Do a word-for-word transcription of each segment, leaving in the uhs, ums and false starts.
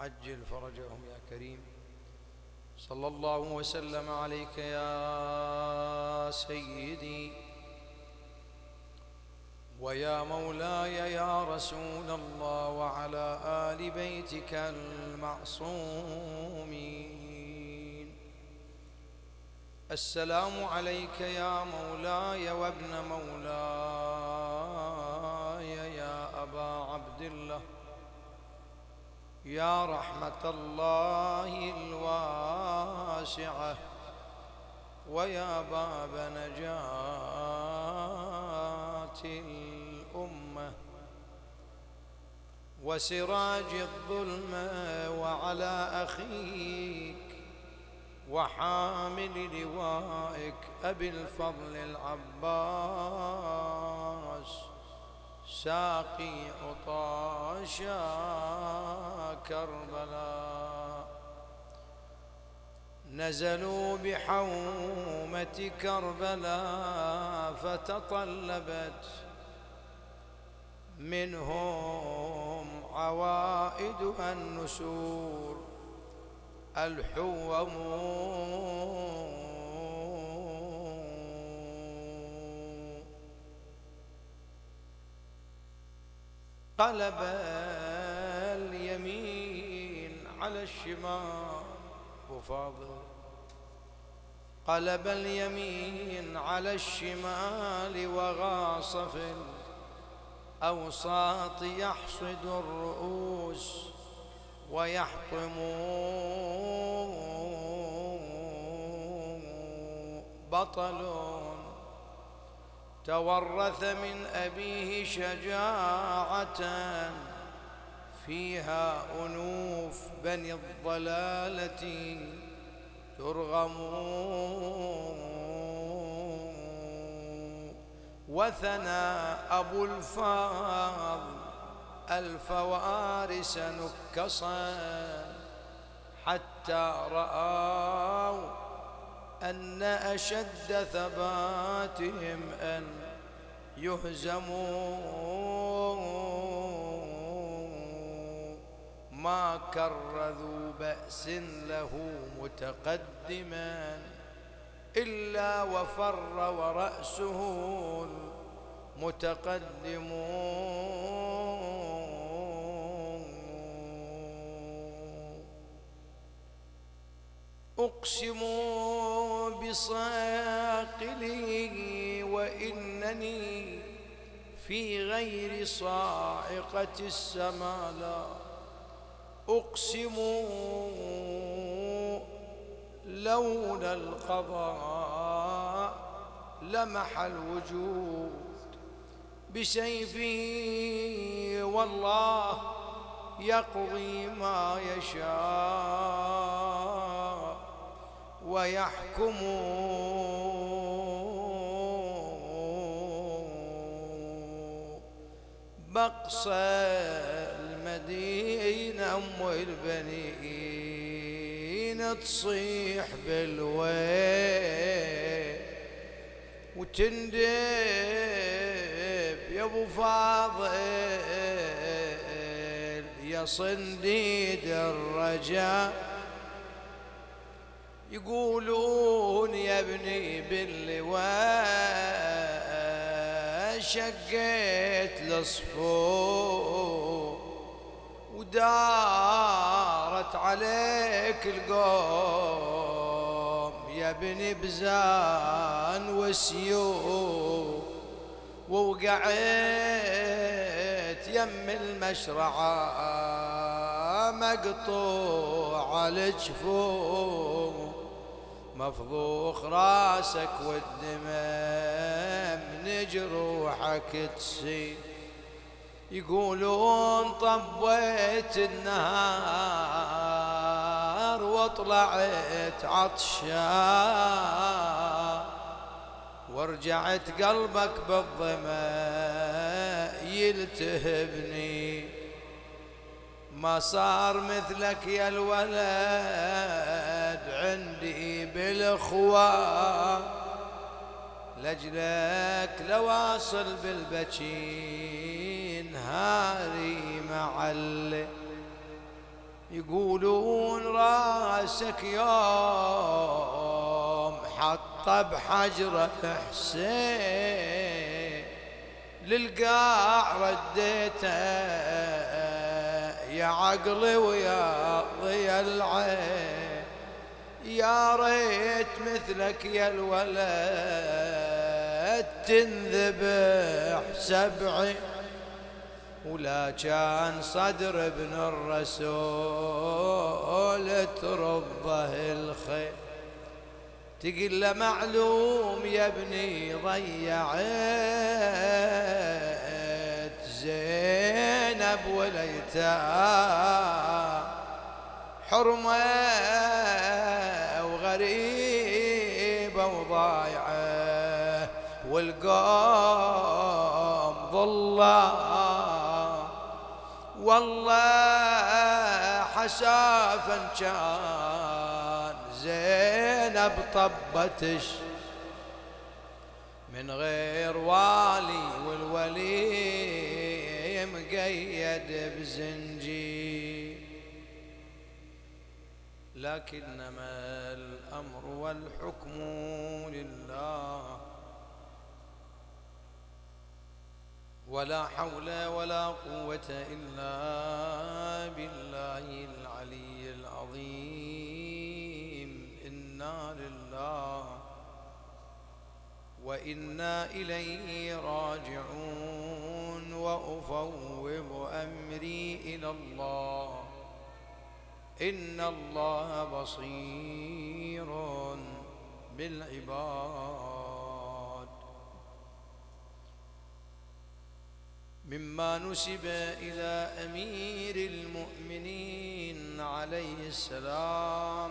عجل فرجهم يا كريم. صلى الله وسلم عليك يا سيدي ويا مولاي يا رسول الله، وعلى آل بيتك المعصومين. السلام عليك يا مولاي وابن مولاي يا أبا عبد الله، يا رحمة الله الواسعة ويا باب نجاة الأمة وسراج الظلمة، وعلى أخيك وحامل لوائك أبي الفضل العباس ساقي عطاشا كربلاء، نزلوا بحومة كربلاء فتطلبت منهم عوائدها النسور الحوم. قلب اليمين على الشمال وفاضل، قلب اليمين على الشمال وغاص في الأوساط يحصد الرؤوس ويحطم بطل تورث من أبيه شجاعة فيها أنوف بني الضلالة ترغم، وثنى أبو الفاضل الفوارس نكصا حتى رأوا أن أشد ثباتهم أن يهزموا، ما كرذوا بأس له متقدما إلا وفر ورأسه المتقدم. أقسم بصاقلي وإنني في غير صاعقة السماء لا أقسم، لولا القضاء لمح الوجود بسيفه، والله يقضي ما يشاء ويحكم. بقص المدينة أم البنين تصيح بالويل وتندب يا ابو فاضل يا صنديد الرجاء، يقولون يا ابني باللواء شقيت الصفوف ودارت عليك القوم يا ابني بزان وسيوف، ووقعت يم المشرعة مقطوع الجفوف، مفضوخ راسك والدماء من جروحك تسيل، يقولون طبيت النهار وطلعت عطشان، ورجعت قلبك بالظما يلتهبني، ما صار مثلك يا الولد عندي بالاخوة، لجلك لواصل بالبكي نهاري معلي، يقولون راسك يوم حطه بحجرة حسين للقاع رديته يا عقلي ويا ضيا العين، يا ريت مثلك يا الولد تنذبح سبعي، ولا كان صدر ابن الرسول ترضه الخير. تقل له معلوم يا ابني ضيعت زينب وليتها حرمة وغريبة وضايعة، والقوم ظلام والله حسافا كان زينب طبتش من غير والي، والولي مقيد بزنجير. لكنما الأمر والحكم لله، ولا حول ولا قوة إلا بالله العلي العظيم. إنا لله وإنا إليه راجعون، وأفوض أمري إلى الله إن الله بصير بالعباد. مما نسب إلى أمير المؤمنين عليه السلام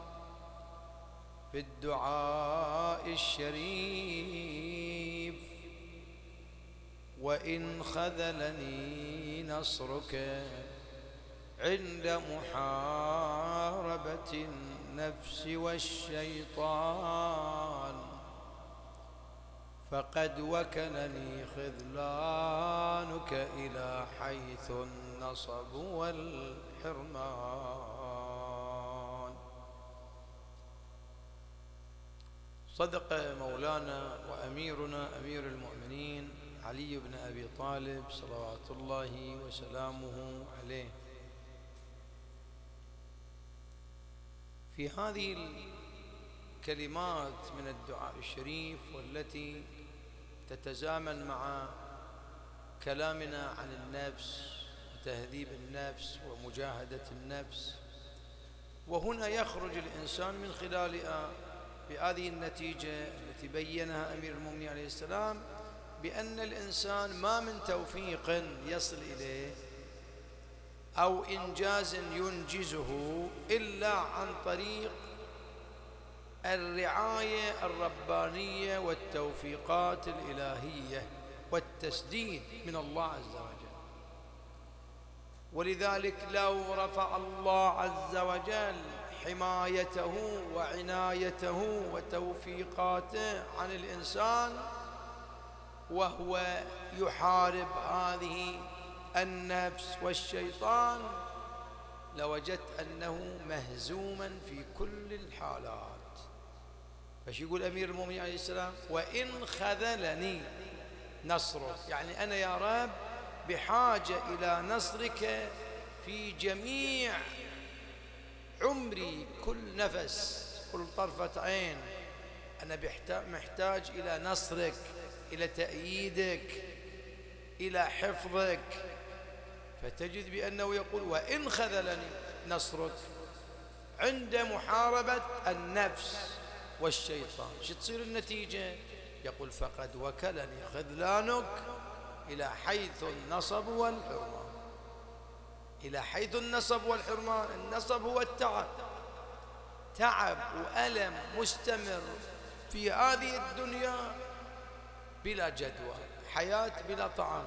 في الدعاء الشريف: وإن خذلني نصرك عند محاربة النفس والشيطان، فقد وكلني خذلانك إلى حيث النصب والحرمان. صدق مولانا وأميرنا أمير المؤمنين علي بن أبي طالب صلوات الله وسلامه عليه في هذه الكلمات من الدعاء الشريف، والتي تتزامن مع كلامنا عن النفس وتهذيب النفس ومجاهدة النفس. وهنا يخرج الإنسان من خلالها بهذه النتيجة التي بينها أمير المؤمنين عليه السلام، بأن الإنسان ما من توفيق يصل إليه أو إنجاز ينجزه إلا عن طريق الرعاية الربانية والتوفيقات الإلهية والتسديد من الله عز وجل. ولذلك لو رفع الله عز وجل حمايته وعنايته وتوفيقاته عن الإنسان وهو يحارب هذه النفس والشيطان، لوجدت أنه مهزوما في كل الحالات. فش يقول أمير المؤمنين عليه السلام: وإن خذلني نصرك، يعني أنا يا رب بحاجة إلى نصرك في جميع عمري، كل نفس، كل طرفة عين، أنا محتاج إلى نصرك، إلى تأييدك، إلى حفظك. فتجد بأنه يقول: وإن خذلني نصرك عند محاربة النفس والشيطان، شو تصير النتيجة؟ يقول: فقد وكلني خذلانك إلى حيث النصب والحرمان. إلى حيث النصب والحرمان، النصب هو التعب، تعب وألم مستمر في هذه الدنيا بلا جدوى، حياة بلا طعام.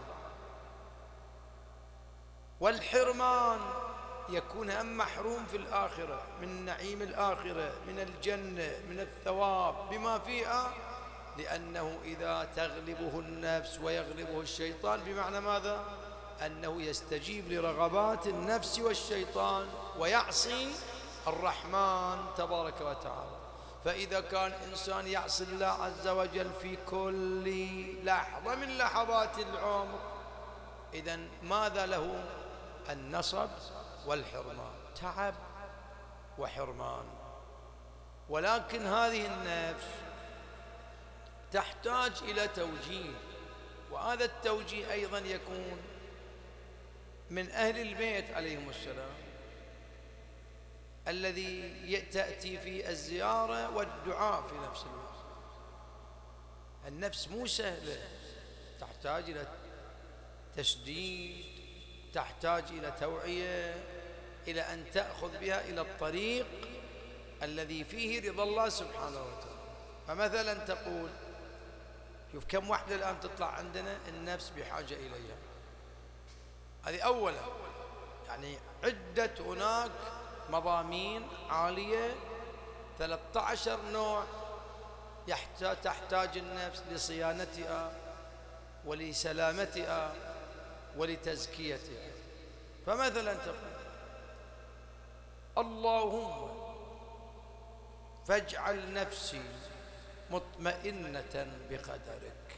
والحرمان يكون هم محروم في الآخرة من نعيم الآخرة، من الجنة، من الثواب بما فيها، لأنه إذا تغلبه النفس ويغلبه الشيطان، بمعنى ماذا؟ أنه يستجيب لرغبات النفس والشيطان ويعصي الرحمن تبارك وتعالى. فإذا كان إنسان يعصي الله عز وجل في كل لحظة من لحظات العمر، إذن ماذا له؟ النصب والحرمان، تعب وحرمان. ولكن هذه النفس تحتاج إلى توجيه، وهذا التوجيه أيضا يكون من أهل البيت عليهم السلام، الذي تأتي في الزيارة والدعاء في نفس الوقت. النفس مو سهلة، تحتاج إلى تشديد، تحتاج إلى توعية، إلى أن تأخذ بها إلى الطريق الذي فيه رضا الله سبحانه وتعالى. فمثلا تقول، شوف كم وحدة الآن تطلع عندنا النفس بحاجة إليها. هذه أولا، يعني عدة هناك مضامين عالية، ثلاثة عشر نوع تحتاج النفس لصيانتها ولسلامتها ولتزكيتها. فمثلا تقول اللهم فاجعل نفسي مطمئنة بقدرك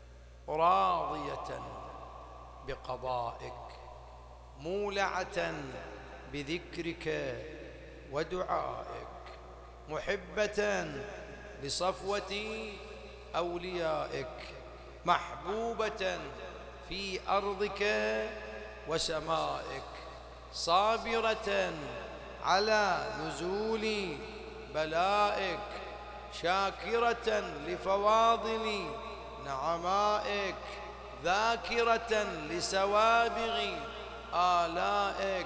راضية بقضائك مولعة بذكرك ودعائك محبة لصفوة أوليائك محبوبة في أرضك وسمائك صابرة على نزول بلائك شاكرة لفواضل نعمائك ذاكرة لسوابغ آلائك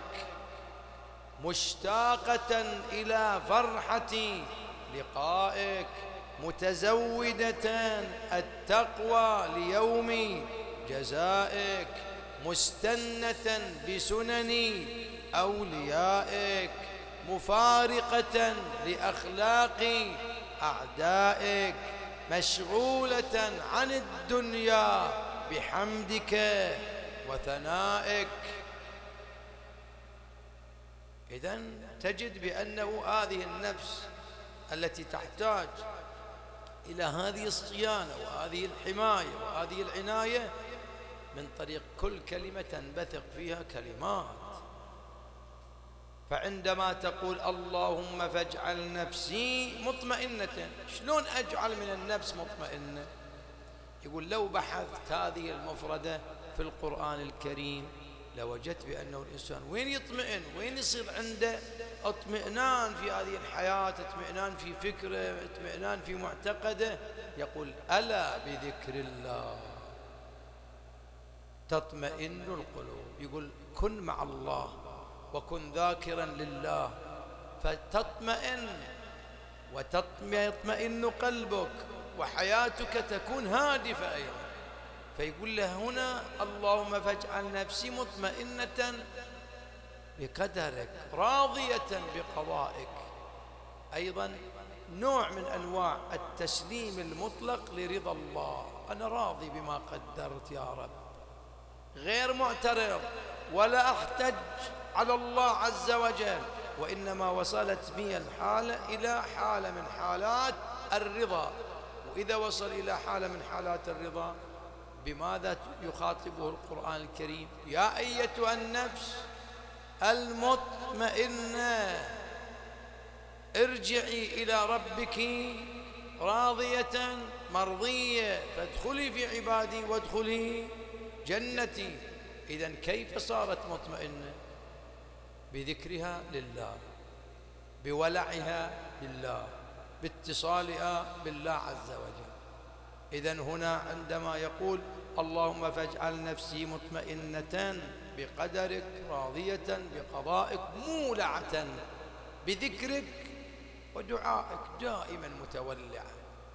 مشتاقة إلى فرحة لقائك متزودة التقوى ليوم جزائك مستنة بسنن أوليائك مفارقة لأخلاق أعدائك مشغولة عن الدنيا بحمدك وثنائك. إذن تجد بأنه هذه النفس التي تحتاج إلى هذه الصيانة وهذه الحماية وهذه العناية من طريق كل كلمة تنبثق فيها كلمات. فعندما تقول اللهم فاجعل نفسي مطمئنة، شلون أجعل من النفس مطمئنة؟ يقول لو بحثت هذه المفردة في القرآن الكريم لوجدت بأنه الإنسان وين يطمئن، وين يصير عنده اطمئنان في هذه الحياة، اطمئنان في فكره، اطمئنان في معتقده. يقول ألا بذكر الله تطمئن القلوب. يقول كن مع الله وكن ذاكرا لله فتطمئن ويطمئن قلبك وحياتك تكون هادفة أيضا. فيقول له هنا اللهم فاجعل نفسي مطمئنة بقدرك راضية بقضائك. أيضا نوع من أنواع التسليم المطلق لرضا الله، أنا راضي بما قدرت يا رب، غير معترض ولا أحتج على الله عز وجل، وإنما وصلت بي الحالة إلى حالة من حالات الرضا. وإذا وصل إلى حالة من حالات الرضا بماذا يخاطبه القرآن الكريم؟ يا أيتها النفس المطمئنة ارجعي إلى ربك راضية مرضية فادخلي في عبادي وادخلي جنتي. إذن كيف صارت مطمئنة؟ بذكرها لله، بولعها لله، باتصالها بالله عز وجل. إذن هنا عندما يقول اللهم فاجعل نفسي مطمئنة بقدرك راضية بقضائك مولعة بذكرك ودعائك، دائما متولعة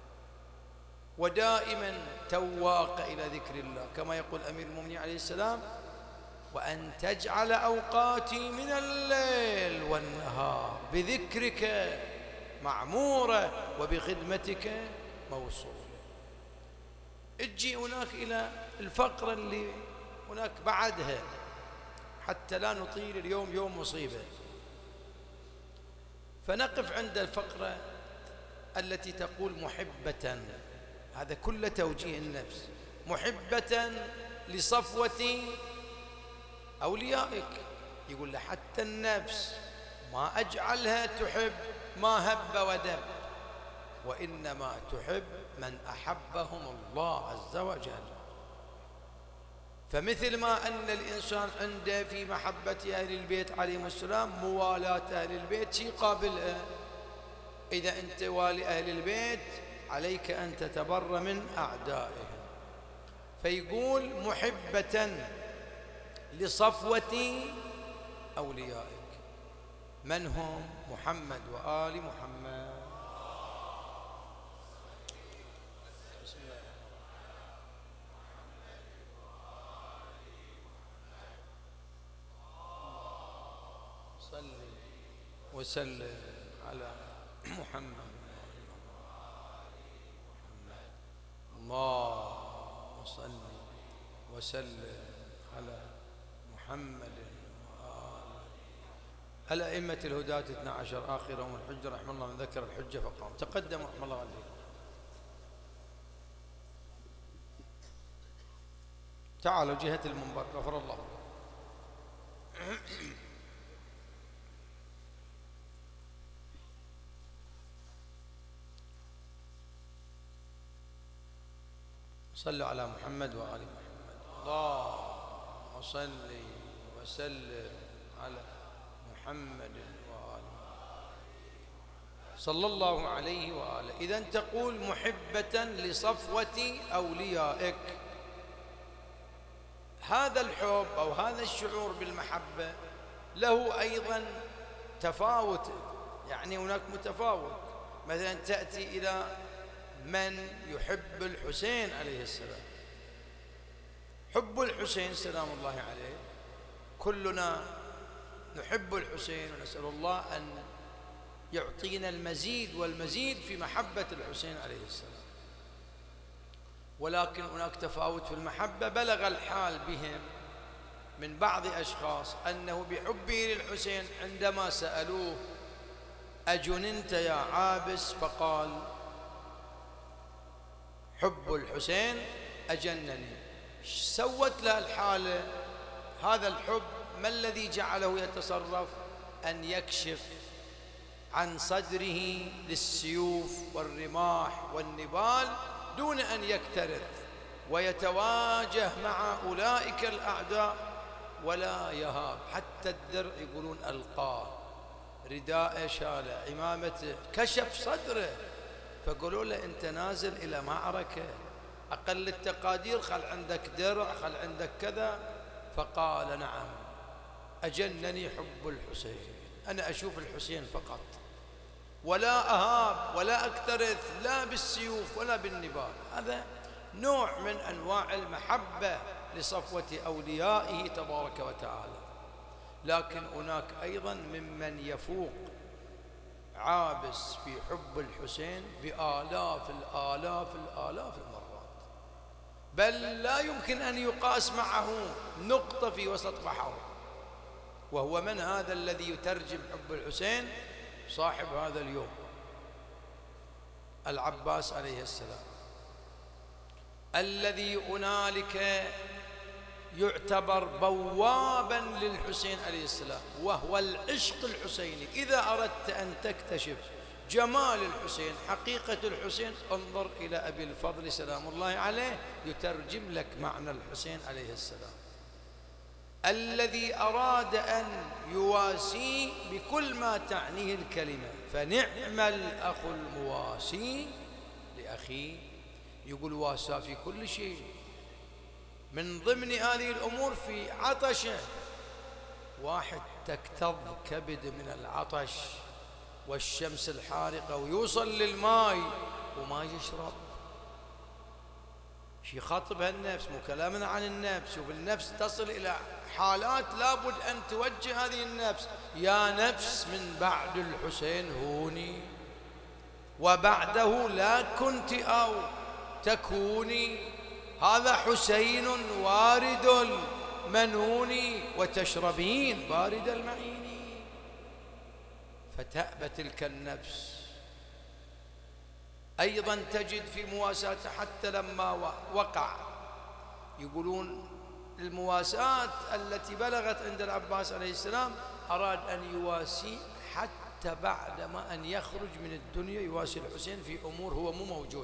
ودائما تواق إلى ذكر الله، كما يقول أمير المؤمنين عليه السلام وأن تجعل أوقاتي من الليل والنهار بذكرك معمورة وبخدمتك موصولة. اجي هناك إلى الفقرة اللي هناك بعدها حتى لا نطيل اليوم، يوم مصيبة. فنقف عند الفقرة التي تقول محبة، هذا كله توجيه النفس، محبة لصفوة أوليائك. يقول له حتى النفس ما أجعلها تحب ما هب ودب، وإنما تحب من أحبهم الله عز وجل. فمثل ما أن الإنسان عنده في محبة أهل البيت عليهم السلام موالاة أهل البيت شيء قابل، إذا أنت والي أهل البيت عليك أن تتبر من أعدائهم. فيقول محبة لصفوة أوليائك، من هم؟ محمد وآل محمد. صل وسلم على محمد. اللهم صل وسلم على محمد وآله. الأئمة الهداة اثنا عشر آخرهم الحجة رحمه الله، من ذكر الحجة فقام. تقدم رحمه الله عليه. تعالوا جهة المنبر، غفر الله. صلوا على محمد وآل محمد. اللهم صل وسلم على محمد وآل محمد صلى الله عليه وآله. إذا تقول محبة لصفوة أوليائك، هذا الحب أو هذا الشعور بالمحبة له أيضا تفاوت، يعني هناك متفاوت. مثلا تأتي إلى من يحب الحسين عليه السلام، حب الحسين سلام الله عليه، كلنا نحب الحسين ونسأل الله أن يعطينا المزيد والمزيد في محبة الحسين عليه السلام. ولكن هناك تفاوت في المحبة بلغ الحال بهم من بعض أشخاص أنه بحبه للحسين عندما سألوه أجننت يا عابس، فقال حب الحسين أجنني. سوت له الحالة هذا الحب، ما الذي جعله يتصرف؟ أن يكشف عن صدره للسيوف والرماح والنبال دون أن يكترث، ويتواجه مع أولئك الأعداء ولا يهاب. حتى الدرع يقولون ألقاه، رداء شاله، عمامته، كشف صدره. فقالوا له أنت نازل إلى معركة، أقل التقادير خل عندك درع، خل عندك كذا. فقال نعم أجنني حب الحسين، أنا أشوف الحسين فقط، ولا أهاب ولا أكترث لا بالسيوف ولا بالنبال. هذا نوع من أنواع المحبة لصفوة أوليائه تبارك وتعالى. لكن هناك أيضا ممن يفوق عابس في حب الحسين بآلاف الآلاف الآلاف المرات، بل لا يمكن أن يقاس معه نقطة في وسط بحر. وهو من هذا الذي يترجم حب الحسين؟ صاحب هذا اليوم العباس عليه السلام، الذي هنالك يعتبر بوابا للحسين عليه السلام، وهو العشق الحسيني. إذا أردت أن تكتشف جمال الحسين، حقيقة الحسين، انظر إلى أبي الفضل سلام الله عليه، يترجم لك معنى الحسين عليه السلام، الذي أراد أن يواسي بكل ما تعنيه الكلمة. فنعم الأخ المواسي لأخيه، يقول واسى في كل شيء، من ضمن هذه الأمور في عطشه. واحد تكتظ كبد من العطش والشمس الحارقة ويوصل للماء وما يشرب، شي خاطب هالنفس، مو كلامنا عن النفس. وبالنفس تصل إلى حالات لابد أن توجه هذه النفس، يا نفس من بعد الحسين هوني، وبعده لا كنت أو تكوني، هذا حسين وارد المنون وتشربين بارد المعين. فتأبى تلك النفس. أيضا تجد في مواساته حتى لما وقع، يقولون المواساة التي بلغت عند العباس عليه السلام أراد أن يواسي حتى بعد ما أن يخرج من الدنيا يواسي الحسين في أمور هو مو موجود.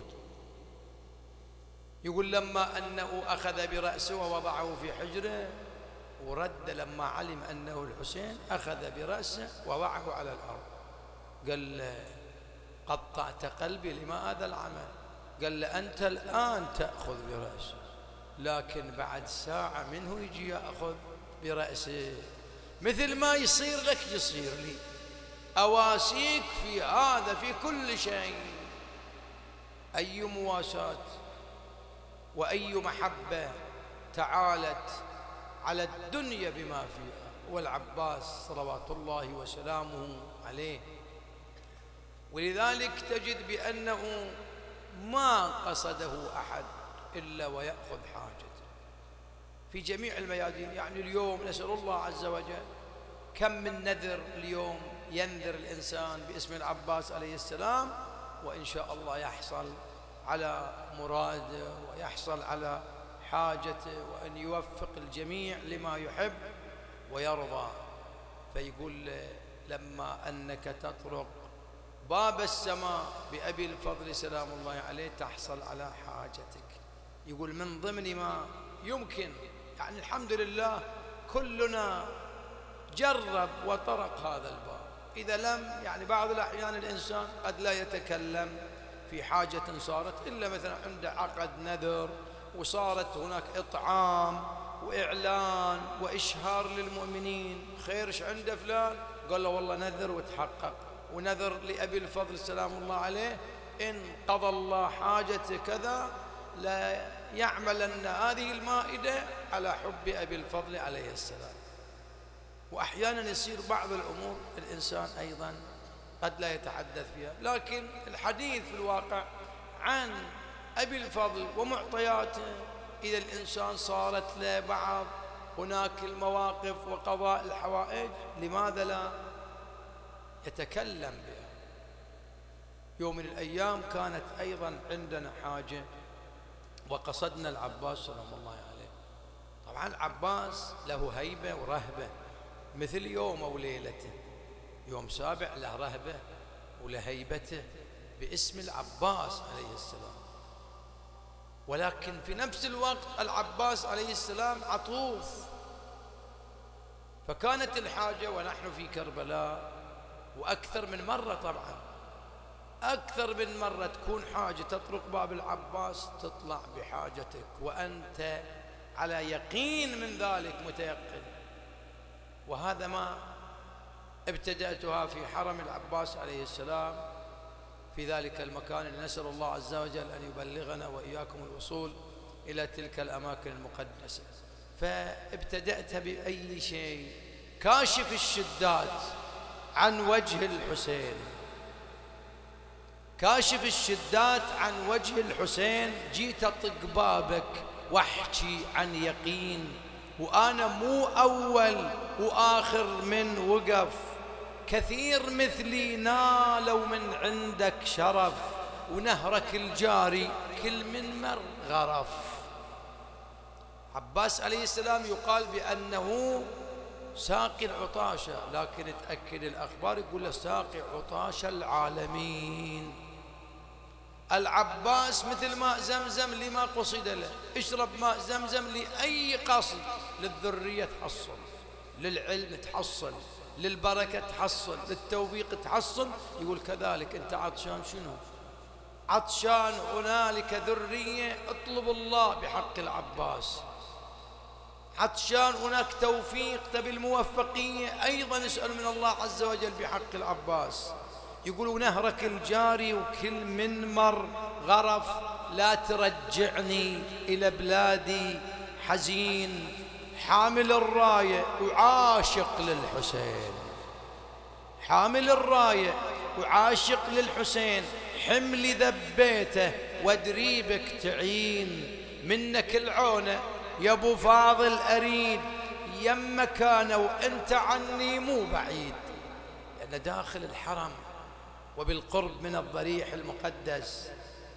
يقول لما أنه أخذ برأسه ووضعه في حجره، ورد لما علم أنه الحسين أخذ برأسه ووضعه على الأرض، قال قطعت قلبي لما هذا العمل. قال له أنت الآن تأخذ برأسه، لكن بعد ساعة منه يجي يأخذ برأسه، مثل ما يصير لك يصير لي، أواسيك في هذا في كل شيء. أي مواساة وأي محبة تعالت على الدنيا بما فيها، والعباس صلوات الله وسلامه عليه. ولذلك تجد بأنه ما قصده أحد إلا ويأخذ حاجته في جميع الميادين. يعني اليوم نسأل الله عز وجل كم من نذر اليوم ينذر الإنسان باسم العباس عليه السلام، وإن شاء الله يحصل على مراده ويحصل على حاجته، وأن يوفق الجميع لما يحب ويرضى. فيقول لما أنك تطرق باب السماء بأبي الفضل سلام الله عليه تحصل على حاجتك. يقول من ضمن ما يمكن، يعني الحمد لله كلنا جرب وطرق هذا الباب. إذا لم، يعني بعض الأحيان الإنسان قد لا يتكلم في حاجة صارت، إلا مثلا عنده عقد نذر وصارت هناك إطعام وإعلان وإشهار للمؤمنين، خير ايش عنده فلان؟ قال له والله نذر وتحقق، ونذر لأبي الفضل سلام الله عليه إن قضى الله حاجته كذا لا يعملن هذه المائدة على حب أبي الفضل عليه السلام. وأحيانا يصير بعض الأمور الإنسان أيضا قد لا يتحدث فيها، لكن الحديث في الواقع عن أبي الفضل ومعطياته، إذا الإنسان صارت له بعض هناك المواقف وقضاء الحوائج، لماذا لا يتكلم بها؟ يوم من الأيام كانت أيضا عندنا حاجة وقصدنا العباس سلام الله عليه. طبعا العباس له هيبة ورهبة مثل يوم وليلته، يوم سابع له رهبة وله هيبته باسم العباس عليه السلام. ولكن في نفس الوقت العباس عليه السلام عطوف، فكانت الحاجة ونحن في كربلاء، وأكثر من مرة طبعا أكثر من مرة تكون حاجة تطرق باب العباس تطلع بحاجتك وأنت على يقين من ذلك متيقن. وهذا ما ابتدأتها في حرم العباس عليه السلام في ذلك المكان اللي نسأل الله عز وجل أن يبلغنا وإياكم الوصول إلى تلك الأماكن المقدسة. فابتدأت بأي شيء؟ كاشف الشدات عن وجه الحسين، كاشف الشدات عن وجه الحسين. جيت أطق بابك واحكي عن يقين، وأنا مو أول وآخر من وقف، كثير مثلي نالوا من عندك شرف، ونهرك الجاري كل من مر غرف. عباس عليه السلام يقال بأنه ساقي العطاشة، لكن تأكد الأخبار يقول له ساقي عطاشة العالمين. العباس مثل ماء زمزم لما قصد له، اشرب ماء زمزم لأي قصد، للذرية تحصل، للعلم تحصل، للبركة تحصل، للتوفيق تحصل. يقول كذلك أنت عطشان شنو؟ عطشان هنالك ذرية، اطلب الله بحق العباس. عطشان هناك توفيق، تبي الموفقية، أيضا اسأل من الله عز وجل بحق العباس. يقولوا نهرك الجاري وكل من مر غرف، لا ترجعني إلى بلادي حزين، حامل الراية وعاشق للحسين، حامل الراية وعاشق للحسين، حملي ذبيته ودريبك تعين، منك العونة يا ابو فاضل أريد، يمك أنا وانت عني مو بعيد. لأن داخل الحرم وبالقرب من الضريح المقدس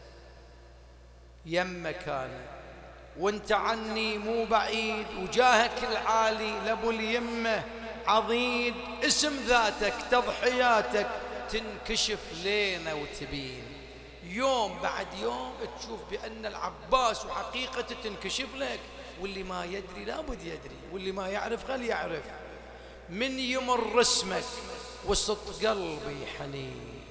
يم كان، وانت عني مو بعيد، وجاهك العالي لابو اليمة عضيد، اسم ذاتك تضحياتك تنكشف لينا وتبين، يوم بعد يوم تشوف بأن العباس وحقيقته تنكشف لك، واللي ما يدري لابد يدري، واللي ما يعرف خل يعرف. من يمر اسمك وسط قلبي حنين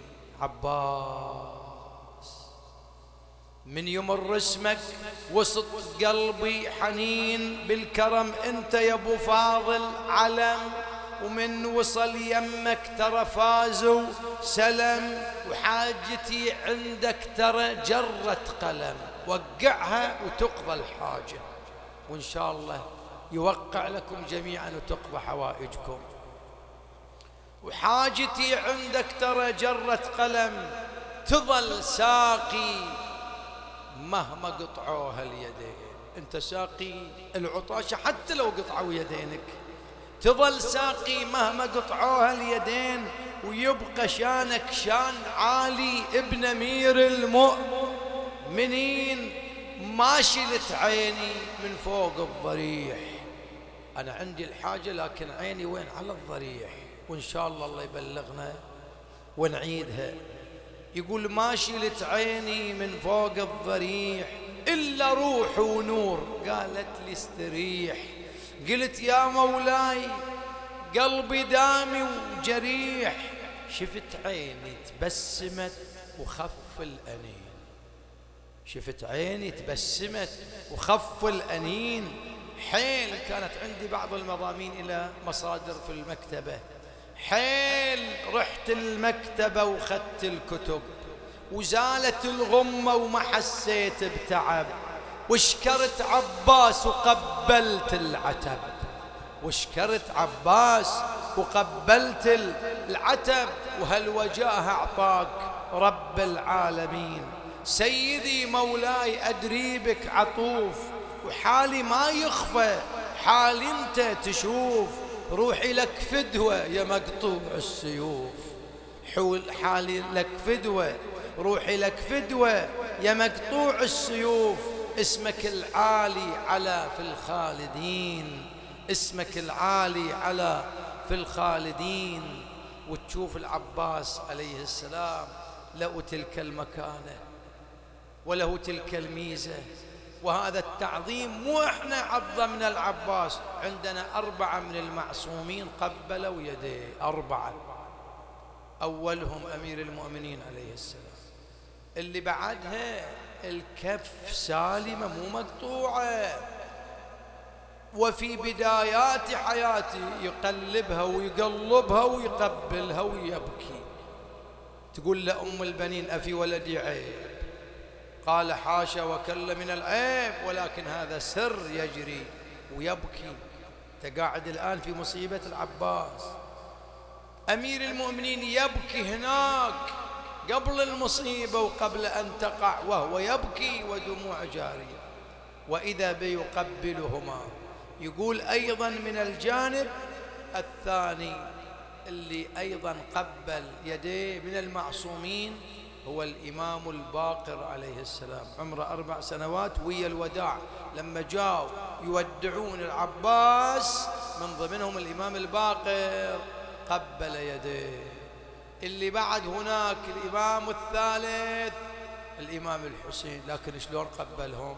عباس، من يمر اسمك وسط قلبي حنين، بالكرم انت يا ابو فاضل علم، ومن وصل يمك ترى فازوا سلم، وحاجتي عندك ترى جرة قلم، وقعها وتقضى الحاجة، وإن شاء الله يوقع لكم جميعا وتقضى حوائجكم. وحاجتي عندك ترى جرة قلم، تظل ساقي مهما قطعوها اليدين، انت ساقي العطاشة حتى لو قطعوا يدينك، تظل ساقي مهما قطعوها اليدين، ويبقى شانك شان عالي ابن امير المؤمنين. ما شلت عيني من فوق الضريح، انا عندي الحاجة لكن عيني وين؟ على الضريح، وان شاء الله الله يبلغنا ونعيدها. يقول ما شلت عيني من فوق الضريح الا روح ونور، قالت لي استريح، قلت يا مولاي قلبي دامي وجريح، شفت عيني تبسمت وخف الأنين، شفت عيني تبسمت وخف الأنين. حيل كانت عندي بعض المضامين إلى مصادر في المكتبة، حيل رحت المكتبة وخدت الكتب، وزالت الغمة وما حسيت بتعب، وشكرت عباس وقبلت العتب، وشكرت عباس وقبلت العتب، وهالوجاه أعطاك رب العالمين. سيدي مولاي أدري بك عطوف، وحالي ما يخفى، حالي انت تشوف، روحي لك فدوة يا مقطوع السيوف، حالي لك فدوة، روحي لك فدوة يا مقطوع السيوف، اسمك العالي على في الخالدين، اسمك العالي على في الخالدين. وتشوف العباس عليه السلام له تلك المكانة وله تلك الميزة وهذا التعظيم. مو احنا عظمنا العباس، عندنا أربعة من المعصومين قبلوا يديه، أربعة، أولهم أمير المؤمنين عليه السلام، اللي بعدها الكف سالمة مو مقطوعة، وفي بدايات حياتي يقلبها ويقلبها ويقبلها ويبكي. تقول لأم البنين أفي ولدي عيب؟ قال حاشا وكل من العيب، ولكن هذا سر يجري، ويبكي. تقاعد الآن في مصيبة العباس، أمير المؤمنين يبكي هناك قبل المصيبة وقبل أن تقع، وهو يبكي ودموع جارية، وإذا بيقبلهما. يقول أيضا من الجانب الثاني اللي أيضا قبل يديه من المعصومين هو الإمام الباقر عليه السلام، عمره أربع سنوات ويا الوداع، لما جاءوا يودعون العباس من ضمنهم الإمام الباقر قبل يديه. اللي بعد هناك الإمام الثالث الإمام الحسين، لكن شلون قبلهم؟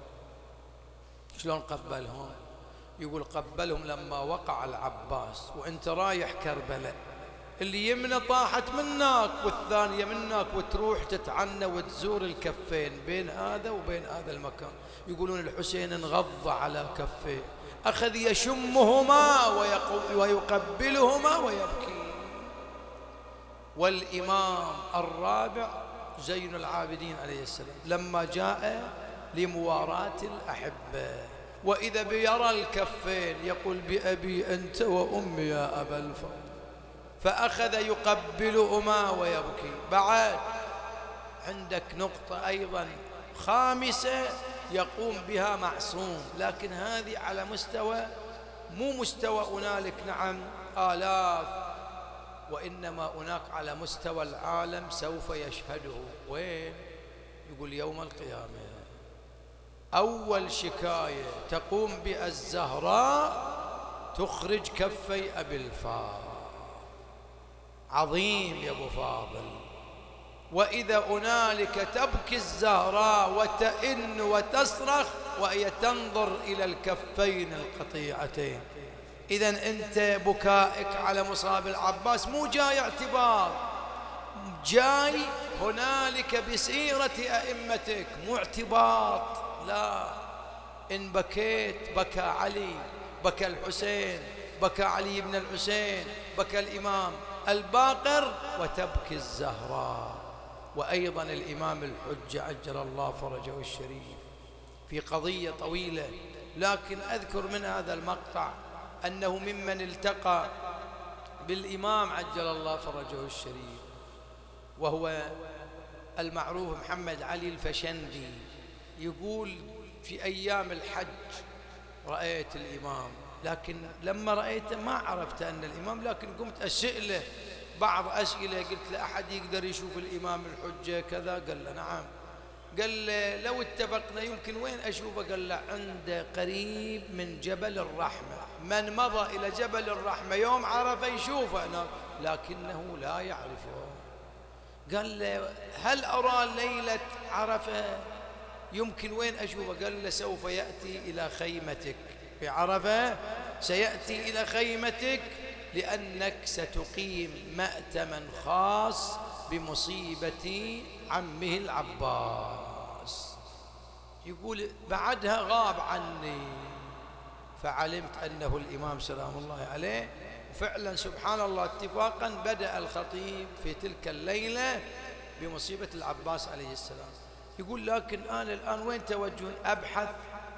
شلون قبلهم؟ يقول قبلهم لما وقع العباس وانت رايح كربلاء، اللي يمنى طاحت منك والثانية منك، وتروح تتعنى وتزور الكفين بين هذا وبين هذا المكان. يقولون الحسين انغض على كفيه، أخذ يشمهما ويقبلهما ويبكي. والإمام الرابع زين العابدين عليه السلام لما جاء لمواراة الأحبة وإذا بيرى الكفين يقول بأبي أنت وأمي يا أبا الفضل، فأخذ يقبلهما ويبكي. بعد عندك نقطة أيضا خامسة يقوم بها معصوم، لكن هذه على مستوى مو مستوى هنالك نعم آلاف وإنما هناك على مستوى العالم سوف يشهده. وين؟ يقول يوم القيامة أول شكاية تقوم بها الزهراء تخرج كفي أبي الفاضل. عظيم يا أبو فاضل. وإذا هنالك تبكي الزهراء وتئن وتصرخ وهي تنظر إلى الكفين القطيعتين. إذن أنت بكائك على مصاب العباس مو جاي اعتبار، جاي هنالك بسيرة أئمتك، مو اعتباط. لا، إن بكيت بكى علي، بكى الحسين، بكى علي بن الحسين، بكى الإمام الباقر، وتبكي الزهراء. وأيضا الإمام الحجة عجل الله فرجه الشريف في قضية طويلة، لكن أذكر من هذا المقطع أنه ممن التقى بالإمام عجل الله فرجه الشريف وهو المعروف محمد علي الفشندي. يقول في أيام الحج رأيت الإمام، لكن لما رأيته ما عرفت أن الإمام، لكن قمت أسأله بعض أسئلة. قلت له أحد يقدر يشوف الإمام الحجة كذا؟ قال له نعم. قال له لو اتفقنا يمكن وين أشوفه؟ قال له عنده قريب من جبل الرحمة، من مضى إلى جبل الرحمة يوم عرفه يشوفه هناك لكنه لا يعرفه. قال له هل أرى ليلة عرفة؟ يمكن وين أشوفه؟ قال له سوف يأتي إلى خيمتك في عرفة، سيأتي إلى خيمتك لأنك ستقيم مأتما خاص بمصيبة عمه العباس. يقول بعدها غاب عني، فعلمت أنه الإمام سلام الله عليه. فعلا سبحان الله اتفاقا بدأ الخطيب في تلك الليلة بمصيبة العباس عليه السلام. يقول لكن أنا الآن وين توجهون؟ أبحث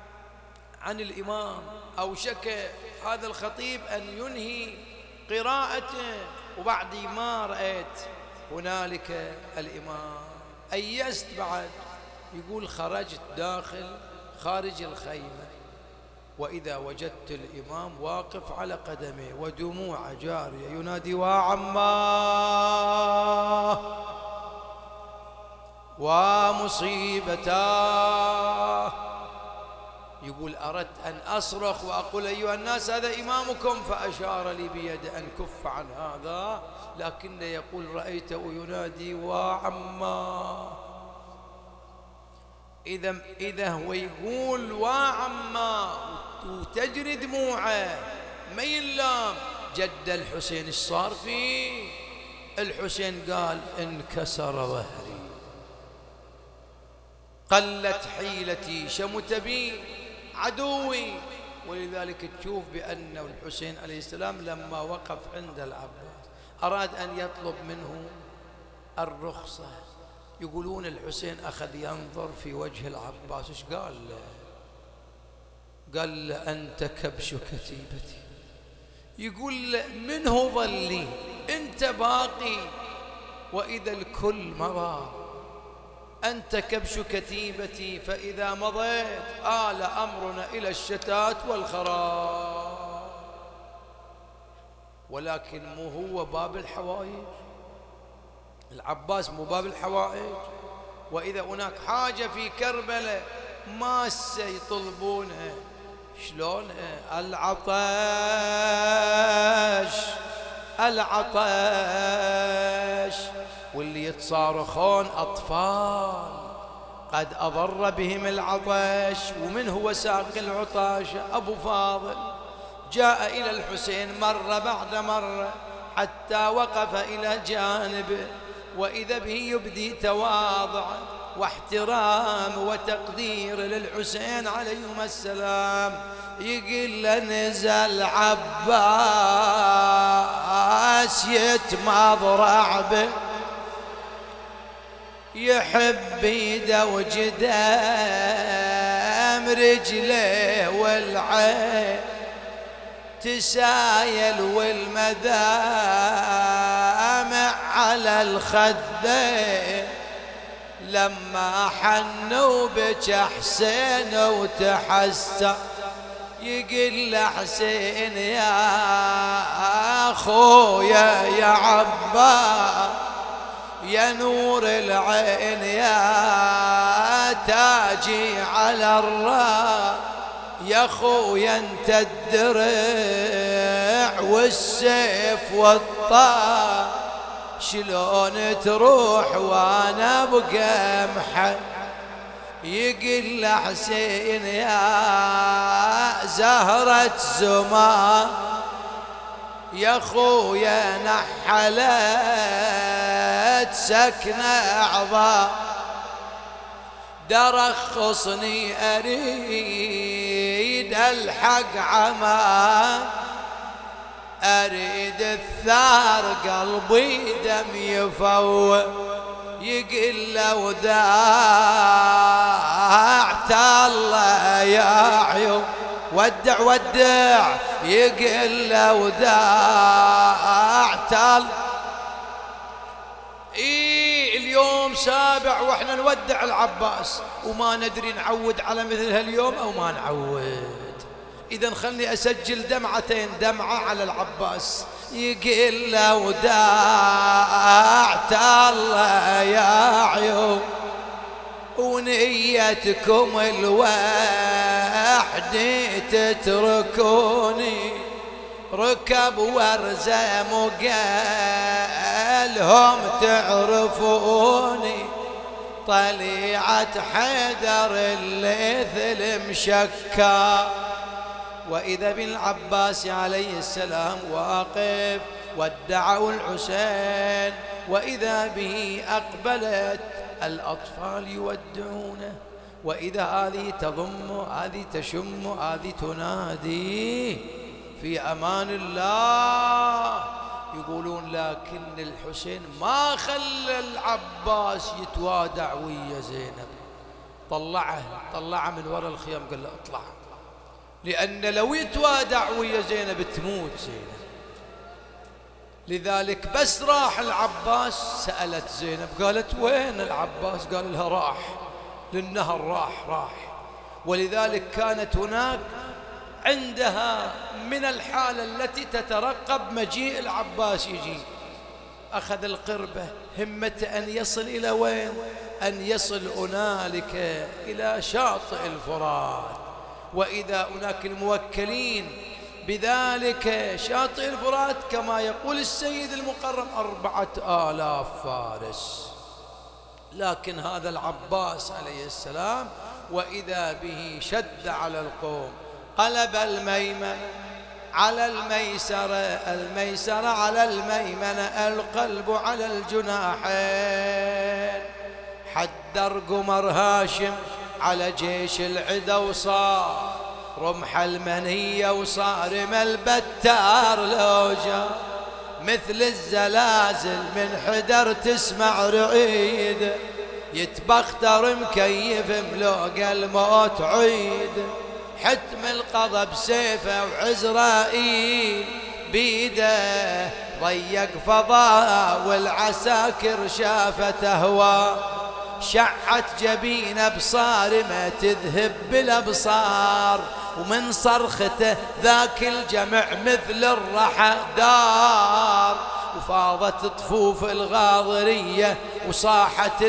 عن الإمام. أو شك هذا الخطيب أن ينهي قراءته وبعد ما رأيت هنالك الإمام أيست بعد. يقول خرجت داخل خارج الخيمة وإذا وجدت الإمام واقف على قدمه ودموع جارية ينادي وعماه ومصيبتاه. يقول أردت أن أصرخ وأقول أيها الناس هذا إمامكم، فأشار لي بيده أن كف عن هذا، لكن يقول رأيته ينادي وعما. إذا إذا هو يقول وعما وتجري دموعه ما يلام. جد الحسين ايش صار فيه؟ الحسين قال انكسر ظهري، قلت حيلتي، شمت بي عدوي. ولذلك تشوف بأن الحسين عليه السلام لما وقف عند العباس أراد أن يطلب منه الرخصة. يقولون الحسين أخذ ينظر في وجه العباس. ايش قال له؟ قال له أنت كبش كتيبتي. يقول له من هو ظلي؟ أنت باقي وإذا الكل مضى، أنت كبش كتيبتي، فإذا مضيت آل أمرنا إلى الشتات والخراب. ولكن مو هو باب الحوائج؟ العباس مو باب الحوائج؟ وإذا هناك حاجة في كربلاء ماسة يطلبونها، شلونها؟ العطش العطش، واللي يتصارخون أطفال قد أضر بهم العطش. ومن هو ساقي العطاش؟ أبو فاضل. جاء إلى الحسين مرة بعد مرة حتى وقف إلى جانبه، وإذا به يبدي تواضع واحترام وتقدير للحسين عليهما السلام. يقول له نزل عباس يتمضرع به، يحب يده وجدام رجله والعين تسايل والمدامع على الخدين. لما حنوا بك حسين وتحسن يقول له حسين يا أخويا يا عباس يا نور العين يا تاجي على الراس يا أخويا انت الدرع والسيف والطار شلون تروح وانا بقمحة يقول له حسين يا زهرة زمان يا خويا نحلت سكنة أعضاء درخصني أريد الحق عما أريد الثار قلبي دم يفوق يقل لو داعت الله يا عيون ودع ودع يقل لو داعت الله إيه اليوم سابع واحنا نودع العباس وما ندري نعود على مثل هاليوم او ما نعود. اذا خلني اسجل دمعتين، دمعة على العباس يقل لو داعت الله يا عيون ونيتكم الوحدي تتركوني ركب وارزم وقالهم تعرفوني طليعة حيدر الليث المشكى وإذا بالعباس عليه السلام واقف ودعوا الحسين وإذا به أقبلت الأطفال يودعونه وإذا هذه تضم هذه تشم هذه تنادي في أمان الله. يقولون لكن الحسين ما خلى العباس يتوادع ويا زينب، طلعه طلعه من وراء الخيام قال له اطلع، لأن لو يتوادع ويا زينب تموت زينب. لذلك بس راح العباس سألت زينب قالت وين العباس؟ قال لها راح للنهر، راح راح. ولذلك كانت هناك عندها من الحالة التي تترقب مجيء العباس يجي. أخذ القربة همة أن يصل إلى وين؟ أن يصل هنالك إلى شاطئ الفرات، وإذا هناك الموكلين بذلك شاطئ الفرات كما يقول السيد المقرم أربعة آلاف فارس. لكن هذا العباس عليه السلام وإذا به شد على القوم، قلب الميمن على الميسرة، الميسرة على الميمنة، القلب على الجناحين. حدر قمر هاشم على جيش العدا وصار رمح المنية وصارم البتار لو جاء مثل الزلازل من حدر تسمع رعيد يتبختر مكيف ملوق الموت عيد. حتم القضى بسيفه وعزرائيل بيده ضيق فضاء والعساكر شافت هوا شعت جبين بصارمة تذهب بالابصار ومن صرخته ذاك الجمع مثل الرحى دار وفاضت طفوف الغاضرية وصاحت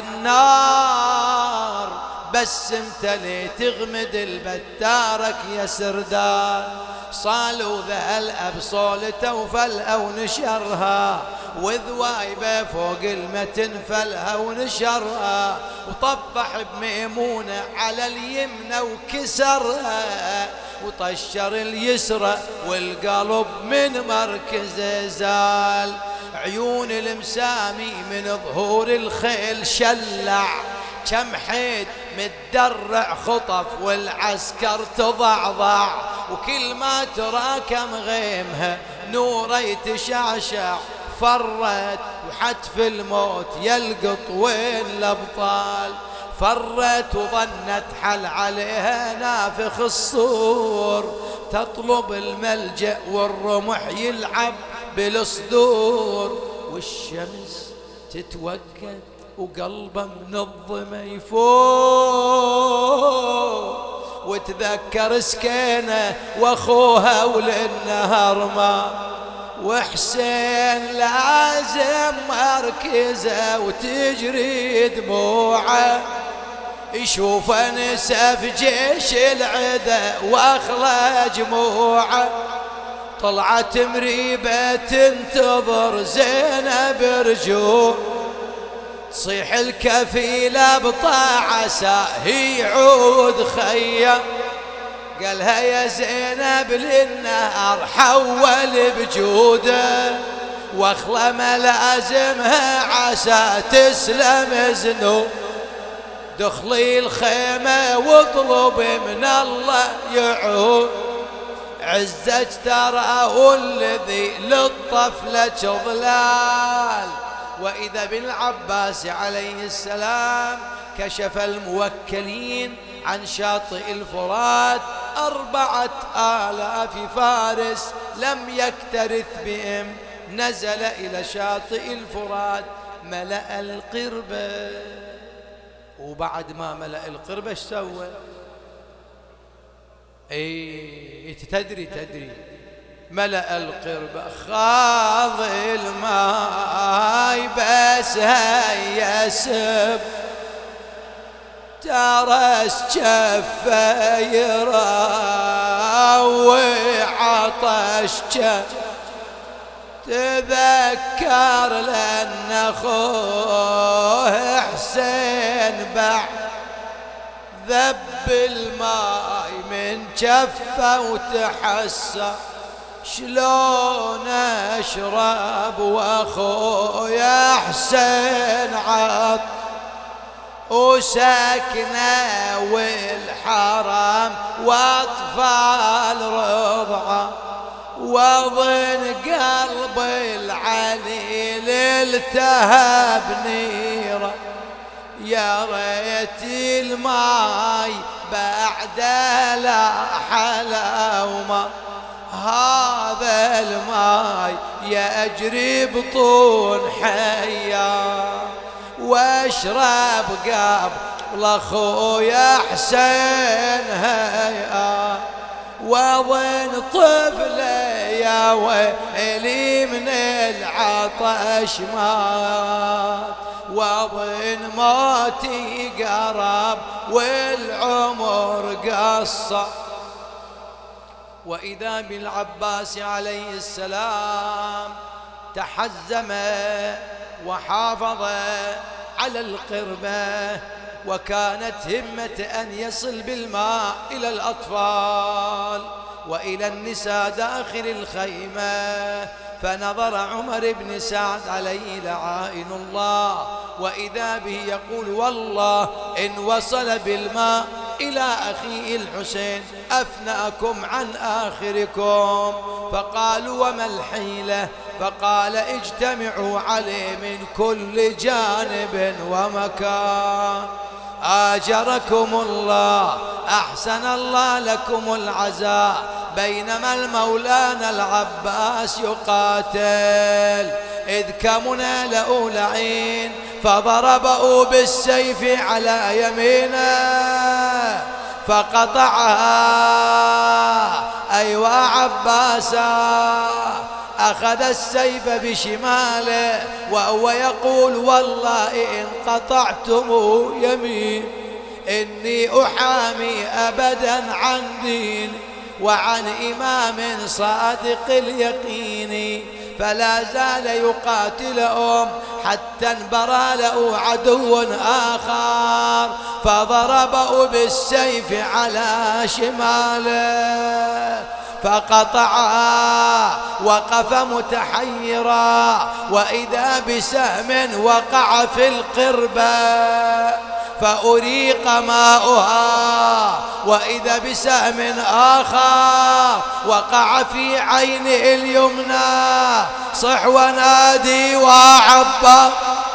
النار بس امتلي تغمد البتارك يا سردار. صالوا ذا الأب صولته وفلها ونشرها وذوايبه فوق المتن فلها ونشرها وطبح بميمونة على اليمنى وكسرها وطشر اليسرى والقلب من مركز زال. عيون المسامي من ظهور الخيل شلع كم حيد متدرع خطف والعسكر تضعضع وكل ما تراكم غيمها نوره يتشعشع فرت وحتف الموت يلقط وين الابطال. فرت وظنت حل عليها نافخ الصور تطلب الملجأ والرمح يلعب بالصدور والشمس تتوقد وقلبه منظم يفوق وتذكر سكينة واخوها وللنهر ما، وحسين لازم مركزه وتجري دموعه، يشوف نسف جيش العدا واخلى جموعه. طلعت مريبة تنتظر زينب رجوع، تصيح الكفيلة بطاعة ساهي يعود خيا، قالها يا زينب للنهر حول بجوده، واخلى ملازمها عسى تسلم زنو. دخلي الخيمة واطلب من الله يعود، عزك ترى الذي للطفلة ظلال. وإذا بالعباس عليه السلام كشف الموكلين عن شاطئ الفرات، أربعة آلاف فارس لم يكترث بهم، نزل إلى شاطئ الفرات ملأ القربة. وبعد ما ملأ القربة ايش سوى؟ اي تدري تدري ملأ القربة خاض الماي بس هيسب، ترس جفه يراوي عطش جف، تذكر لأن أخوه حسين بعد ذب الماي من جفه وتحسر، شلون اشرب واخويا حسين عط وساكنه والحرم واطفال رضعه، واظن قلب العليل التهب نيره، يا ريت الماي بعد لا حلاومه، هذا الماي يجري بطون حيا، واشرب قبل اخويا حسين هيا، واظن طفله يا ويلي من العطش مات، واظن موتي قرب والعمر قصر. وإذا بالعباس عليه السلام تحزم وحافظ على القربة، وكانت همة أن يصل بالماء إلى الأطفال وإلى النساء داخل الخيمة. فنظر عمر بن سعد عليه لعائن الله، وإذا به يقول والله إن وصل بالماء إلى أخيه الحسين أفناكم عن آخركم. فقالوا وما الحيلة؟ فقال اجتمعوا عليه من كل جانب ومكان، آجركم الله، أحسن الله لكم العزاء، بينما المولانا العباس يقاتل إذ كمنا لأولعين، فضربه بالسيف على يمينه فقطعها. أيوا عباسا، أخذ السيف بشماله وهو يقول والله إن قطعتم يمين إني أحامي أبدا عن دين وعن إمام صادق اليقين. فلا زال يقاتلهم حتى انبرى له عدو آخر، فضربه بالسيف على شماله فقطعها، وقف متحيرا، وإذا بسهم وقع في القربة فأريق ماؤها، وإذا بسهم آخر وقع في عينه اليمنى. صح ونادي وعبا،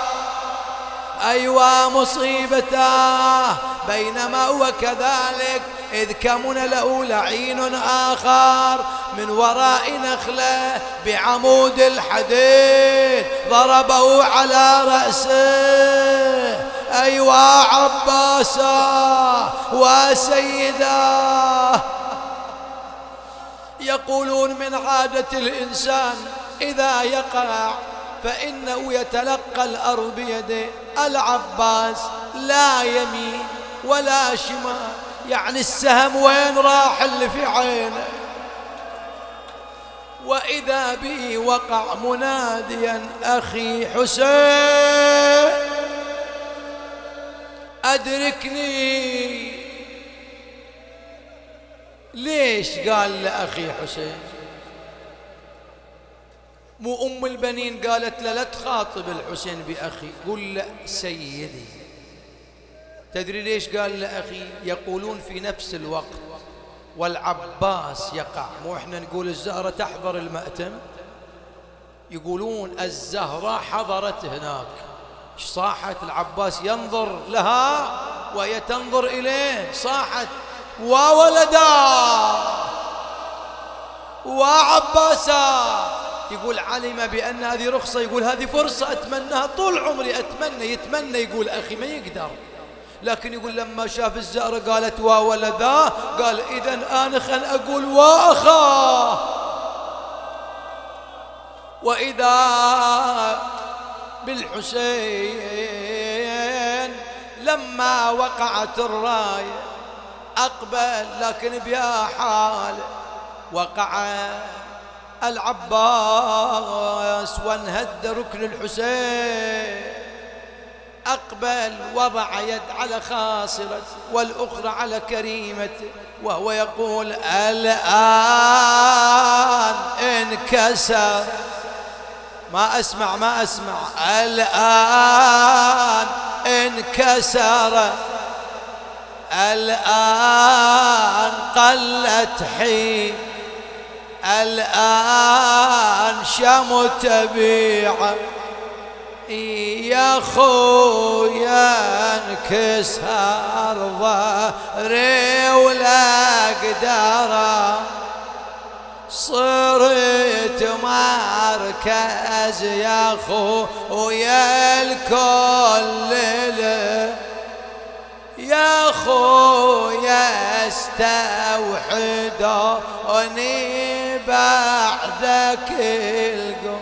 أيوا مصيبته. بينما هو كذلك إذ كمن له لعين آخر من وراء نخلة بعمود الحديد ضربه على رأسه. أيوا عباسا وسيدا. يقولون من عادة الإنسان إذا يقع فإنه يتلقى الأرض بيده. العباس لا يمين ولا شمال، يعني السهم وين راح اللي في عينه. وإذا به وقع مناديا أخي حسين أدركني. ليش قال لأخي حسين؟ مو أم البنين قالت له لا تخاطب الحسين بأخي، قل له سيدي. تدري ليش قال لأخي؟ يقولون في نفس الوقت والعباس يقع، مو احنا نقول الزهرة تحضر المأتم، يقولون الزهرة حضرت هناك، صاحت العباس ينظر لها وهي تنظر إليه، صاحت وولدا وعباسا. يقول علم بأن هذه رخصة، يقول هذه فرصة أتمناها طول عمري، أتمنى يتمنى يقول أخي ما يقدر، لكن يقول لما شاف الزهرة قالت وولدا قال إذن أنا خل أقول وأخاه. وإذا بالحسين لما وقعت الراية أقبل، لكن بيا حال وقع العباس وانهد ركن الحسين. أقبل وضع يد على خاصرته والأخرى على كريمته وهو يقول الآن انكسر. ما أسمع ما أسمع الآن انكسر، الآن قلت حين، الآن شمت بيعه. يا خويا انكسر ظهري ولا اقدر، صرت مركز يا خويا الكل له. يا خويا استوحدوني بعدك القوم،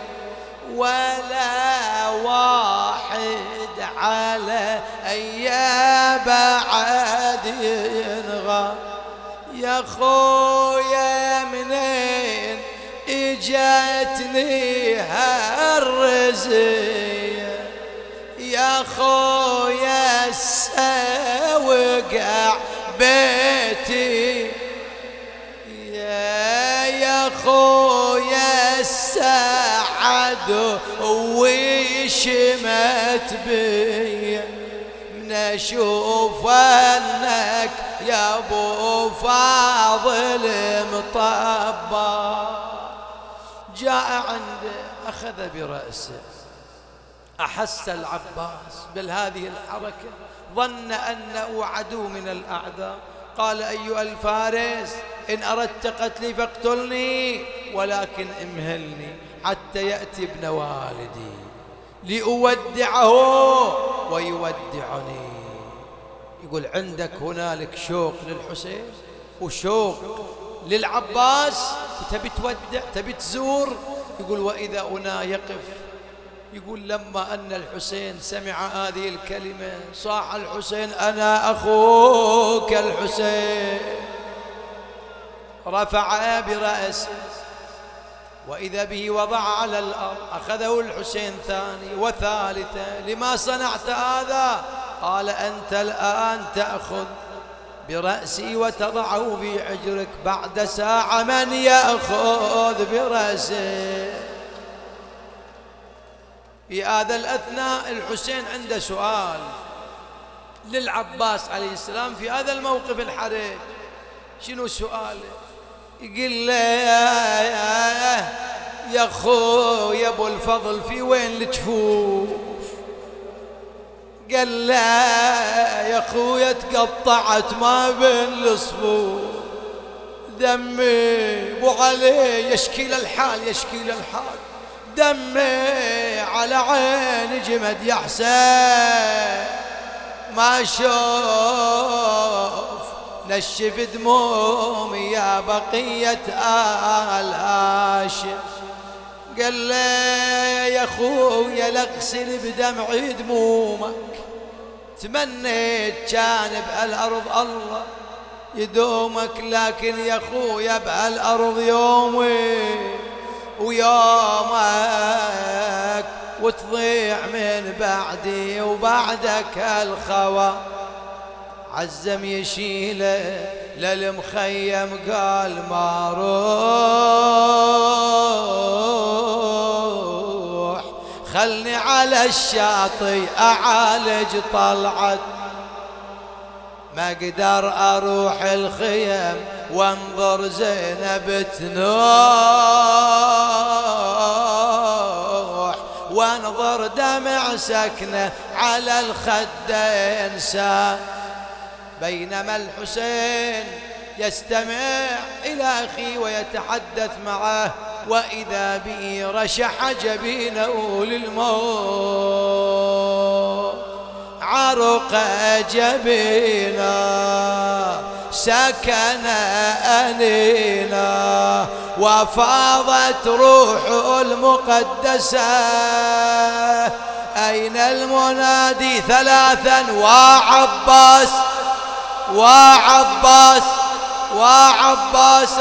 ولا واحد على أي بعد ينغى. يا خويا منين اجتني هالرزية، يا خويا السوقع بيتي، يا يا خويا السعد وشمت بي من اشوف انك يا ابو فاضل مطبع. جاء عنده اخذ برأسه، احس العباس بهذه الحركة، ظن انه عدو من الاعداء، قال ايها الفارس ان اردت قتلي فاقتلني، ولكن امهلني حتى ياتي ابن والدي لأودعه ويودعني. يقول عندك هنالك شوق للحسين وشوق للعباس، تبي تودع تبي تزور. يقول وإذا أنا يقف، يقول لما أن الحسين سمع هذه الكلمة صاح الحسين أنا أخوك الحسين، رفع برأسه وإذا به وضع على الأرض. أخذه الحسين ثاني وثالثة، لما صنعت هذا؟ قال أنت الآن تأخذ برأسي وتضعه في حجرك، بعد ساعة من يأخذ برأسه؟ في هذا الأثناء الحسين عنده سؤال للعباس عليه السلام في هذا الموقف الحرج. شنو سؤاله؟ يقول له يا أخو يا أبو الفضل في وين الجفوف؟ قال له يا أخويا تقطعت ما بين الصفوف، دمي ابو علي يشكي للحال يشكي للحال، دمي على عين جمد يا حسين. ما شوف نشف دمومي يا بقية آل هاشم. قال لي يا خويا لاغسل بدمعي دمومك، تمنيت كان بهالأرض الله يدومك، لكن يا خويا بهالأرض يومي ويومك وتضيع من بعدي وبعدك الخوى. عزم يشيله للمخيم قال ما روح، خلني على الشاطئ أعالج طلعت. ما اقدر اروح الخيم وانظر زينب تنوح، وانظر دمع سكنه على الخدين سا. بينما الحسين يستمع إلى أخيه ويتحدث معه، وإذا به رشح جبينه للموت. عرق جبينا سكن أنينا، وفاضت روحه المقدسة. أين المنادي ثلاثا وعباس وعباس وعباس.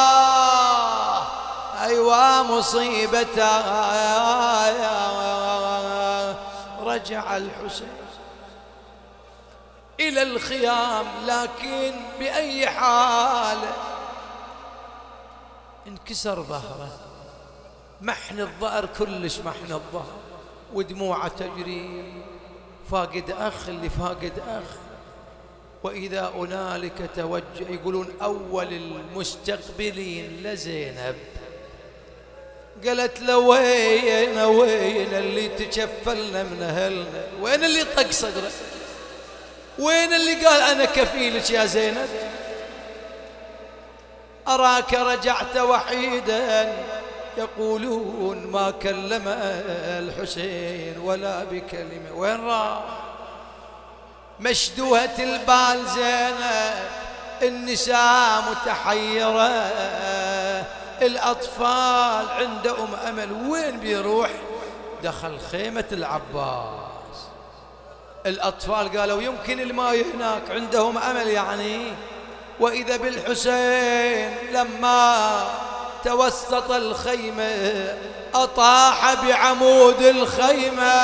أيوا مصيبته رجع الحسين إلى الخيام، لكن بأي حال انكسر ظهره، محن الظهر كلش محن الظهر، ودموعه تجري. فاقد أخ اللي فاقد أخ. وإذا هنالك توجه، يقولون أول المستقبلين لزينب قالت له وين وين اللي تكفلنا من أهلنا، وين اللي طق صدره، وين اللي قال أنا كفيلك يا زينب. أراك رجعت وحيدا. يقولون ما كلم الحسين ولا بكلمة. وين راح؟ مشدوهة البال زينب، النساء متحيرة، الأطفال عندهم أمل. وين بيروح؟ دخل خيمة العباس. الأطفال قالوا يمكن الماء هناك، عندهم أمل يعني. وإذا بالحسين لما توسط الخيمة أطاح بعمود الخيمة.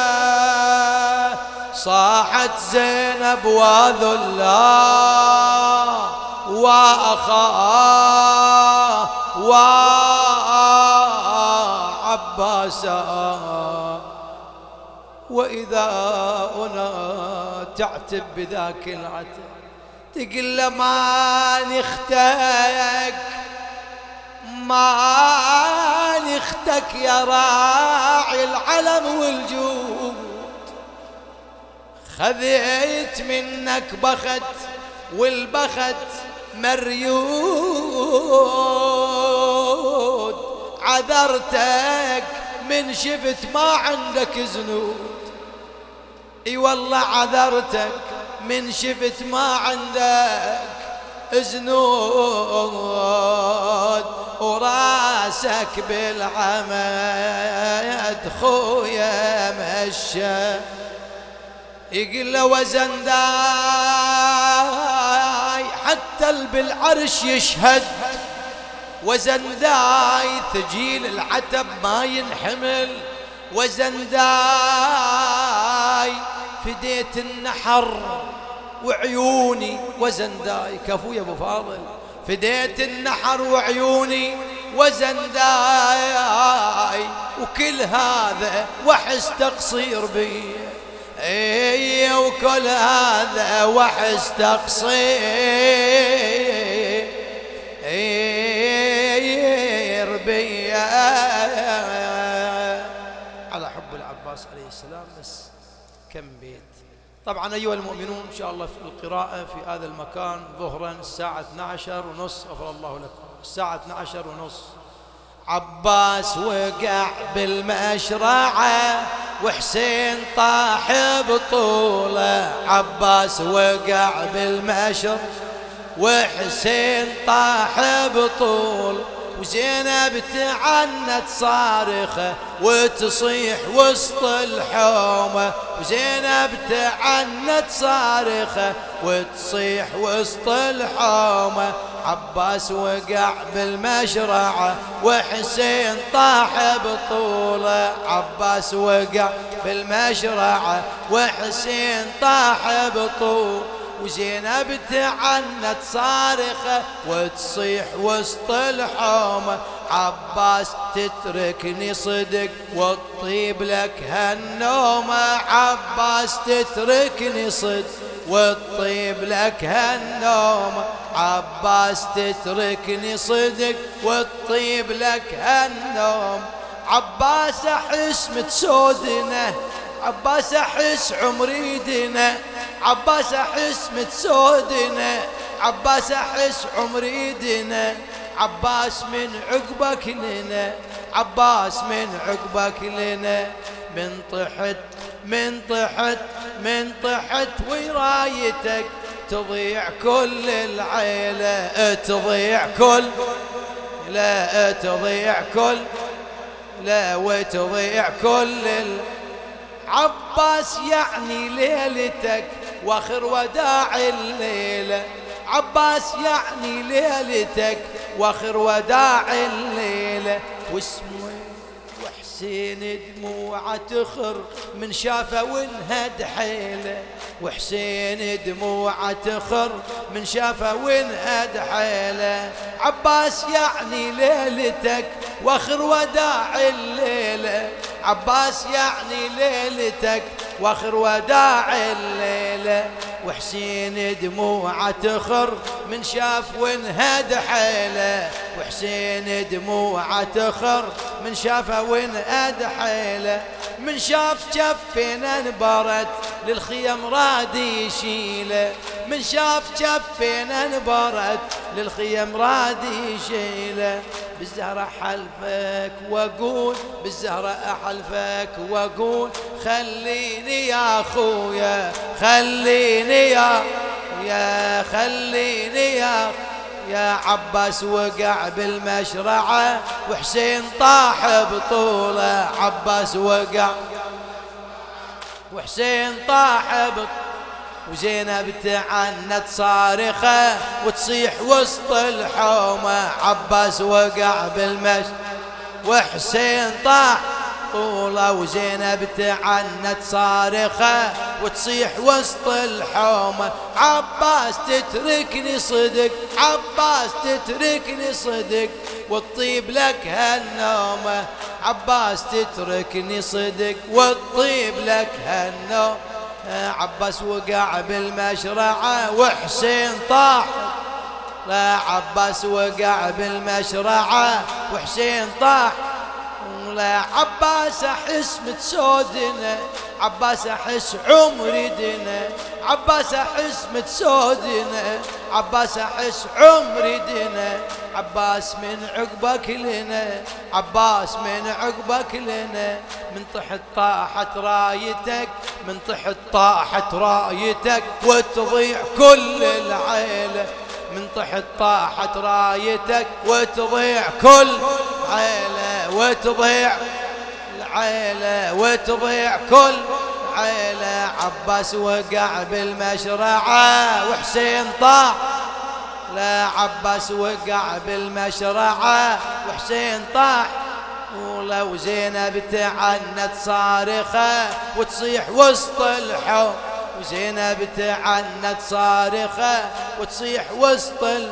صاحت زينب وذلا وأخاه وعباسا. وإذا أنا تعتب بذاك العتب، تقول له ما نختك ما نختك يا راعي العلم والجود. خذيت منك بخت والبخت مريود، عذرتك من شفت ما عندك زنود. اي والله عذرتك من شفت ما عندك زنود، وراسك بالعمد خويا مشى. يقول له وزن داي حتى بالعرش يشهد، وزن داي ثقيل العتب ما ينحمل. وزن داي فديت النحر وعيوني، وزن داي كفو يا ابو فاضل، فديت النحر وعيوني وزن داي، وكل هذا وحس تقصير بي. اي وكل هذا وحس تقصير بي على حب العباس عليه السلام. بس كم بيت. طبعا أيها المؤمنون إن شاء الله في القراءة في هذا المكان ظهرا الساعة اثنتي عشرة ونص، غفر الله لكم، الساعة اثنتي عشرة ونص. عباس وقع بالمشرعة وحسين طاح بطوله، عباس وقع بالمشر وحسين طاح بطول، وزينب تعنت صارخة وتصيح وسط الحومة، وزينب تعنت صارخة وتصيح وسط الحومة. عباس وقع بالمشرعة وحسين طاح بطوله، عباس وقع بالمشرعة وحسين طاح بطول، وزينب تعنت صارخة وتصيح وسط الحومة. عباس تتركني صدق والطيب لك هالنومة، عباس تتركني صدق والطيب لك هالنومة، عباس تتركني صدق والطيب لك هالنوم. عباس احس متسودنا، عباس احس عمري دنا، عباس احس متسودنا، عباس احس عمري دنا. عباس من عقبك لنا، عباس من عقبك لنا، من طحت من طحت من طحت ورايتك تضيع كل العيلة، تضيع كل لا تضيع كل لا وتضيع كل ال... عباس يعني ليلتك واخر وداع الليلة، عباس يعني ليلتك واخر وداع الليلة. واسمه وحسين دموعه تخر من شافه وانهد حيله، وحسين دموعه تخر من شافه وانهد حيله. عباس يعني ليلتك واخر وداع الليلة، عباس يعني ليلتك واخر وداع الليلة. وحسين دموعه تخر من شاف وانهد حيله، وحسين دموعه تخر من شافه وانهد حيله. من شاف جفنا انبرت للخيم رادي يشيله، من شاف جفنا انبرت للخيم رادي يشيله. بالزهرة حلفك واقول، بالزهرة احلفك واقول، خليني يا اخويا خليني يا يا خليني يا يا عباس وقع بالمشرعة وحسين طاح بطوله، عباس وقع وحسين طاح بطوله، وزينب تعنت صارخة وتصيح وسط الحومة. عباس وقع بالمشرعة وحسين طاح طوله، وزينب تعنت صارخة وتصيح وسط الحومة. عباس تتركني صدق، عباس تتركني صدق والطيب لك هالنومة، عباس تتركني صدق والطيب لك هالنومة. عباس وقع بالمشرعة وحسين طاح، لا عباس وقع بالمشرعة وحسين طاح، لا عباس احس متسودنا، عباس احس عمري دنا، عباس احس متسودنا، عباس احس عمري دنا. عباس من عقبك لنا، عباس من عقبك لنا، من تحت طاحت رايتك، من تحت طاحت رايتك وتضيع كل العيلة، من تحت طاحت رايتك وتضيع كل عيلة، وتضيع العيلة وتضيع كل عيلة. عباس وقع بالمشرعة وحسين طاح، لا عباس وقع بالمشرعة وحسين طاح، ولو زينب تعنت صارخة وتصيح وسط الحوم، وزينب تعنت صارخة وتصيح وسط ال...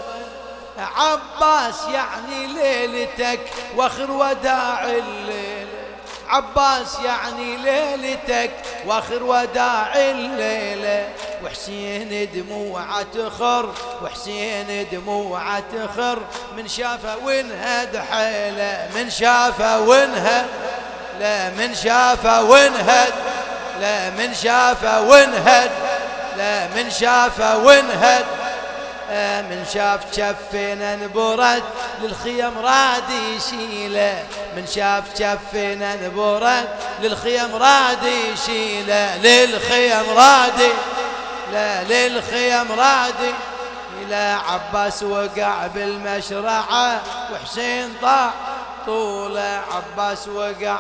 عباس يعني ليلتك واخر وداع الليلة، عباس يعني ليلتك واخر وداع الليلة. وحسين دموعه تخر، وحسين دموعه تخر من شافه وانهد حيله، من شافه وانهد لا من شافه وانهد لا من شافه وانهد لا من شافه وانهد. من شاف جفنا انبرد للخيم راد يشيله، من شاف جفنا انبرد للخيم راد يشيله، للخيم راد لا للخيم راد. إلى عباس وقع بالمشرعة وحسين ضاع طوله، عباس وقع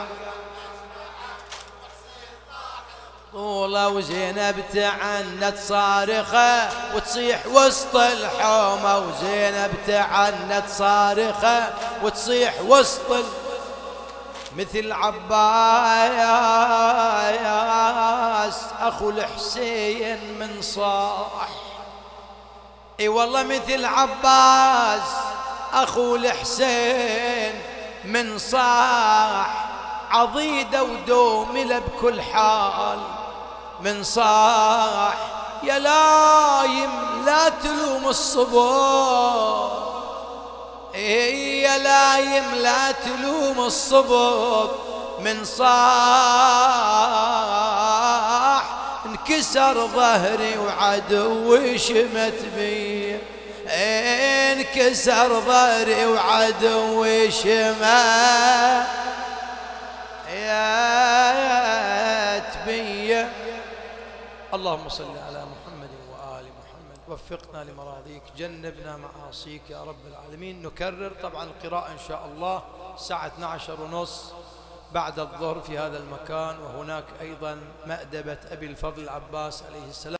طوله وزينب تعنت صارخة وتصيح وسط الحومة، وزينب تعنت صارخة وتصيح وسط ال... مثل عباس أخو الحسين من صاح، اي والله مثل عباس أخو الحسين من صاح، عضيدة ودوملة بكل حال من صاح. يا لايم لا تلوم الصبر، يا لايم لا تلوم الصبر من صاح، انكسر ظهري وعدوي شمت بي، انكسر ظهري وعدوي شمت بي. اللهم صل على محمد وآل محمد، وفقنا لمراضيك، جنبنا معاصيك يا رب العالمين. نكرر طبعا القراءة إن شاء الله الساعة اثنتي عشرة ونصف بعد الظهر في هذا المكان، وهناك أيضا مأدبة أبي الفضل العباس عليه السلام.